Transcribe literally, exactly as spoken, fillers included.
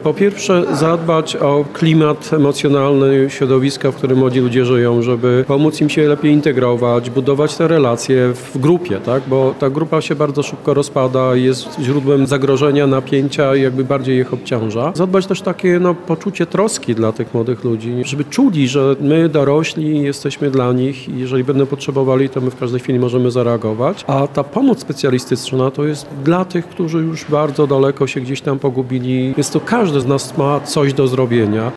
Po pierwsze zadbać o klimat emocjonalny środowiska, w którym młodzi ludzie żyją, żeby pomóc im się lepiej integrować, budować te relacje w grupie, tak? Bo ta grupa się bardzo szybko rozpada, jest źródłem zagrożenia, napięcia i jakby bardziej ich obciąża. Zadbać też takie no, poczucie troski dla tych młodych ludzi, żeby czuli, że my dorośli jesteśmy dla nich i jeżeli będą potrzebowali, to my w każdej chwili możemy zareagować. A ta pomoc specjalistyczna to jest dla tych, którzy już bardzo daleko się gdzieś tam pogubili. Jest to każdy z nas ma coś do zrobienia.